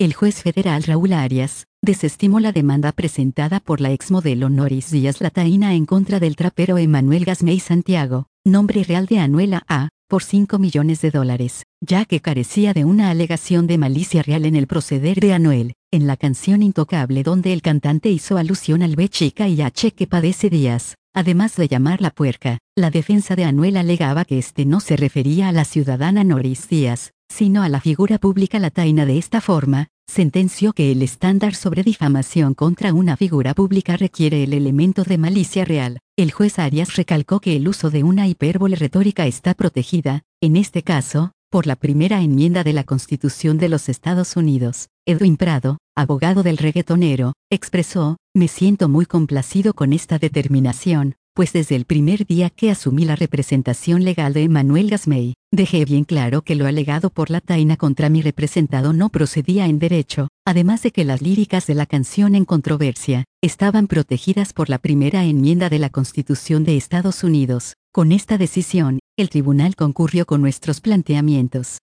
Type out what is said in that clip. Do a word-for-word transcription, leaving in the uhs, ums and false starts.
el juez federal Raúl Arias desestimó la demanda presentada por la exmodelo Noris Díaz Lataína en contra del trapero Emanuel Gasmey Santiago, nombre real de Anuela A., por cinco millones de dólares, ya que carecía de una alegación de malicia real en el proceder de Anuel. En la canción Intocable, donde el cantante hizo alusión al B chica y H que padece Díaz, además de llamarla puerca, la defensa de Anuel alegaba que este no se refería a la ciudadana Noris Díaz, sino a la figura pública lataína. De esta forma, sentenció que el estándar sobre difamación contra una figura pública requiere el elemento de malicia real. El juez Arias recalcó que el uso de una hipérbole retórica está protegida, en este caso, por la primera enmienda de la Constitución de los Estados Unidos. Edwin Prado, abogado del reggaetonero, expresó: "Me siento muy complacido con esta determinación, pues desde el primer día que asumí la representación legal de Emanuel Gasmey, dejé bien claro que lo alegado por Lataína contra mi representado no procedía en derecho, además de que las líricas de la canción en controversia estaban protegidas por la primera enmienda de la Constitución de Estados Unidos. Con esta decisión, el tribunal concurrió con nuestros planteamientos".